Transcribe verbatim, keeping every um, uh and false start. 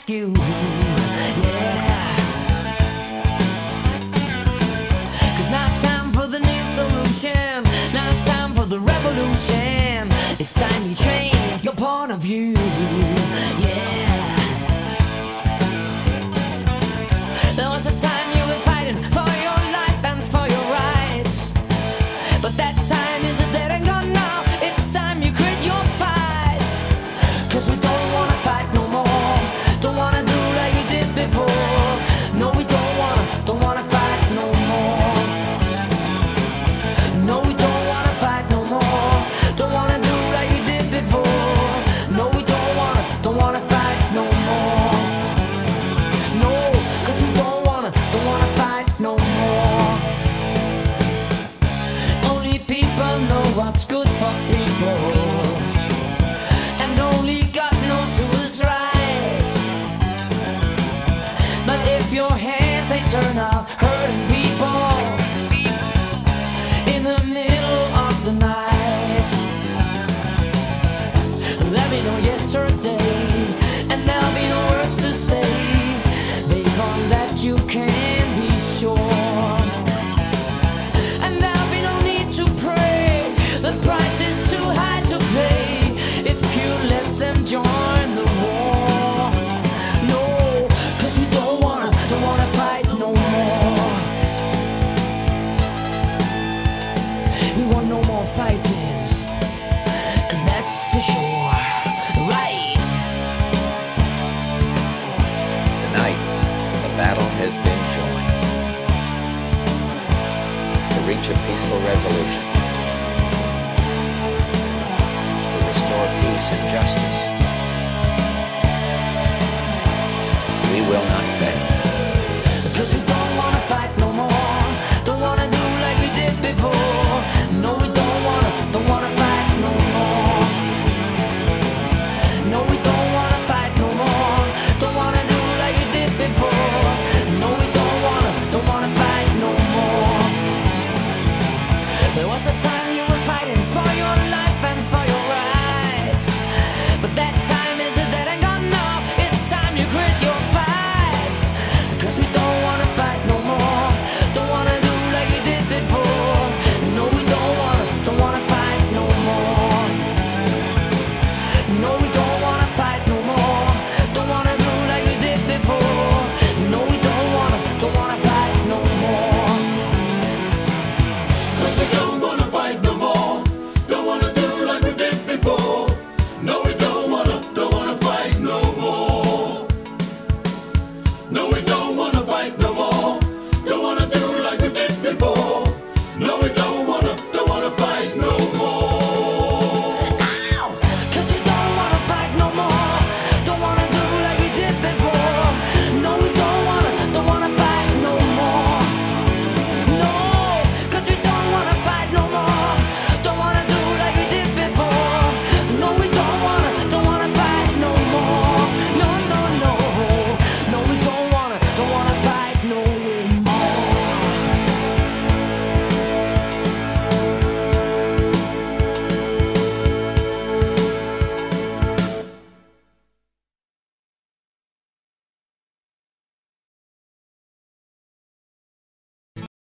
rescue. Yeah. Cause now it's time for the new solution. Now it's time for the revolution. It's time you change your point of view. Yeah. There was a time you were fighting for your life and for your rights, but that time is dead and gone now. It's time you quit your fight. Cause we don't wanna fight no more. Don't wanna do like you did before. No, we don't wanna, don't wanna fight no more. No, we don't wanna fight no more. Don't wanna do like you did before. No, we don't wanna, don't wanna fight no more. No, cause we don't wanna, don't wanna fight no more. Only people know what's good for people, and only God knows who is right. But if your hands they turn out hurting people in the middle of the night, there'll be no yesterday, and there'll be no words to say. Babe, on that you can be sure. And there'll be no need to pray. The price is too high to pay if you let them join the war. No, cause we don't wanna, don't wanna fight no more. We want no more fightings, and that's for sure. Right. Tonight, the battle has been joined to reach a peaceful resolution, to restore peace and justice. We will not